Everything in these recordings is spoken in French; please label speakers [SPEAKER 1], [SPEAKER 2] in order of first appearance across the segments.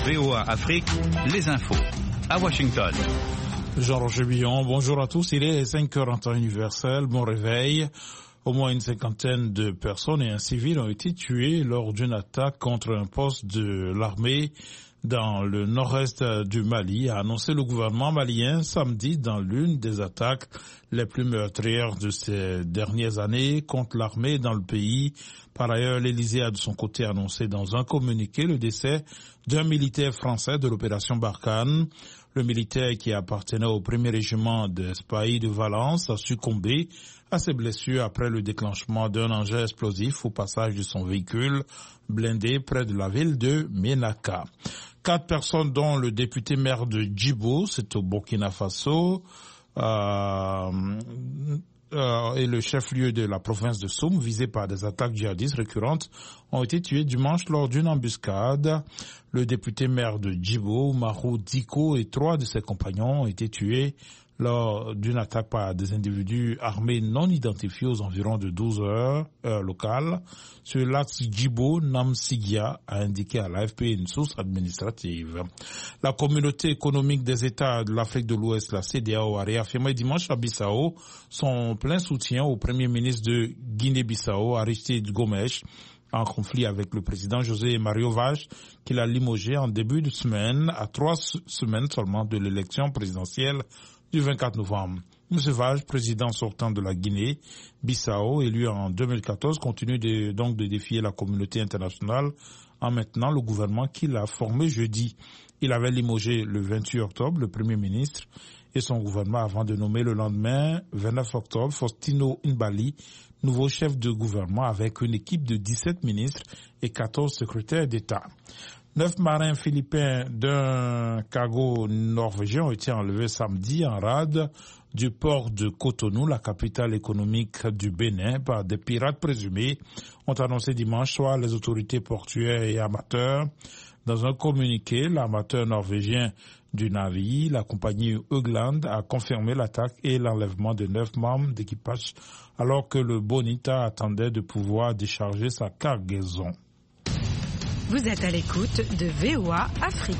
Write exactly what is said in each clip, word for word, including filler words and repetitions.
[SPEAKER 1] V O A Afrique, les infos. À Washington.
[SPEAKER 2] Jean-Roger Billon, bonjour à tous. Il est cinq heures en temps universel. Bon réveil. Au moins une cinquantaine de personnes et un civil ont été tués lors d'une attaque contre un poste de l'armée dans le nord-est du Mali, a annoncé le gouvernement malien samedi dans l'une des attaques les plus meurtrières de ces dernières années contre l'armée dans le pays. Par ailleurs, l'Élysée a de son côté annoncé dans un communiqué le décès d'un militaire français de l'opération Barkhane. Le militaire qui appartenait au premier régiment de Spahi de Valence a succombé à ses blessures après le déclenchement d'un engin explosif au passage de son véhicule blindé près de la ville de Ménaka. Quatre personnes, dont le député maire de Djibo, c'est au Burkina Faso, euh, euh, et le chef-lieu de la province de Soum, visés par des attaques djihadistes récurrentes, ont été tués dimanche lors d'une embuscade. Le député maire de Djibo, Marou Diko, et trois de ses compagnons ont été tués lors d'une attaque par des individus armés non identifiés aux environs de douze heures, heure locale, sur l'axe Djibo-Namsigia, a indiqué à l'A F P une source administrative. La communauté économique des États de l'Afrique de l'Ouest, la C E D E A O, a réaffirmé dimanche à Bissau son plein soutien au premier ministre de Guinée-Bissau, Aristide Gomes, en conflit avec le président José Mario Vaz, qu'il a limogé en début de semaine, à trois semaines seulement de l'élection présidentielle du vingt-quatre novembre. M. Vaz, président sortant de la Guinée-Bissau, élu en deux mille quatorze, continue de, donc de défier la communauté internationale en maintenant le gouvernement qu'il a formé jeudi. Il avait limogé le vingt-huit octobre le Premier ministre et son gouvernement avant de nommer le lendemain, vingt-neuf octobre, Faustino Inbali, nouveau chef de gouvernement avec une équipe de dix-sept ministres et quatorze secrétaires d'État. Neuf marins philippins d'un cargo norvégien ont été enlevés samedi en rade du port de Cotonou, la capitale économique du Bénin, par des pirates présumés, ont annoncé dimanche soir les autorités portuaires et amateurs. Dans un communiqué, l'armateur norvégien du navire, la compagnie Eugland, a confirmé l'attaque et l'enlèvement de neuf membres d'équipage alors que le Bonita attendait de pouvoir décharger sa cargaison.
[SPEAKER 3] Vous êtes à l'écoute de V O A Afrique.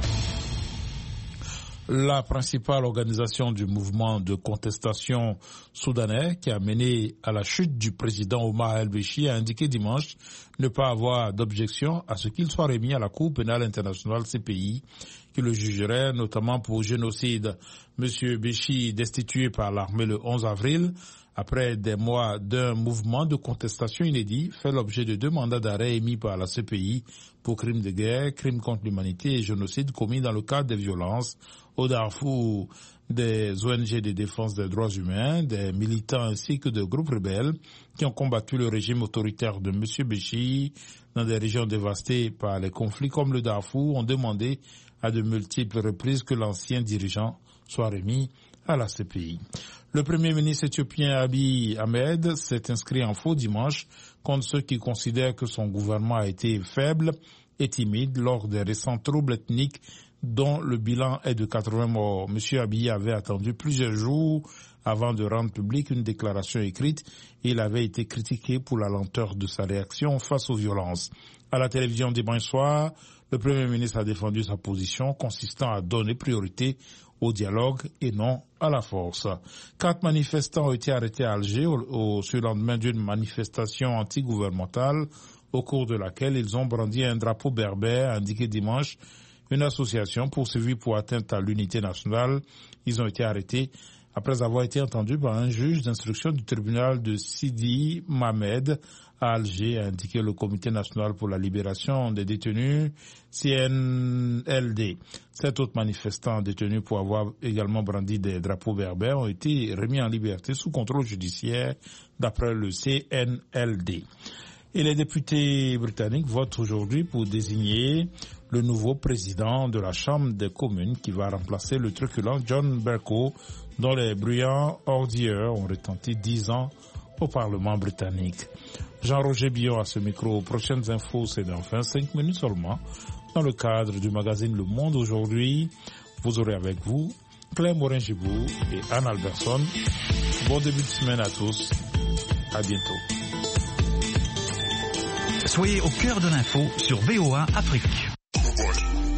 [SPEAKER 2] La principale organisation du mouvement de contestation soudanais qui a mené à la chute du président Omar el-Béchir a indiqué dimanche ne pas avoir d'objection à ce qu'il soit remis à la Cour pénale internationale C P I, qui le jugerait notamment pour génocide. Monsieur Béchir, destitué par l'armée le onze avril, après des mois d'un mouvement de contestation inédit, fait l'objet de deux mandats d'arrêt émis par la C P I pour crimes de guerre, crimes contre l'humanité et génocide commis dans le cadre des violences au Darfour. Des O N G de défense des droits humains, des militants ainsi que de groupes rebelles qui ont combattu le régime autoritaire de M. Béchir dans des régions dévastées par les conflits comme le Darfour ont demandé à de multiples reprises que l'ancien dirigeant soit remis à la C P I. Le premier ministre éthiopien Abiy Ahmed s'est inscrit en faux dimanche contre ceux qui considèrent que son gouvernement a été faible et timide lors des récents troubles ethniques dont le bilan est de quatre-vingts morts. Monsieur Abiy avait attendu plusieurs jours avant de rendre publique une déclaration écrite et il avait été critiqué pour la lenteur de sa réaction face aux violences. À la télévision dimanche soir, le premier ministre a défendu sa position consistant à donner priorité au dialogue et non à la force. Quatre manifestants ont été arrêtés à Alger au, au surlendemain d'une manifestation antigouvernementale au cours de laquelle ils ont brandi un drapeau berbère, a indiqué dimanche une association poursuivie pour atteinte à l'unité nationale. Ils ont été arrêtés après avoir été entendus par un juge d'instruction du tribunal de Sidi Mamed à Alger, a indiqué le Comité national pour la libération des détenus, C N L D. Sept autres manifestants détenus pour avoir également brandi des drapeaux berbères ont été remis en liberté sous contrôle judiciaire d'après le C N L D. Et les députés britanniques votent aujourd'hui pour désigner le nouveau président de la Chambre des communes qui va remplacer le truculent John Bercow, dont les bruyants ordures ont retenti dix ans au Parlement britannique. Jean-Roger Billon à ce micro. Prochaines infos, c'est dans vingt-cinq minutes seulement. Dans le cadre du magazine Le Monde aujourd'hui, vous aurez avec vous Claire Morin-Gibou et Anne Alberson. Bon début de semaine à tous. À bientôt.
[SPEAKER 1] Soyez au cœur de l'info sur V O A Afrique.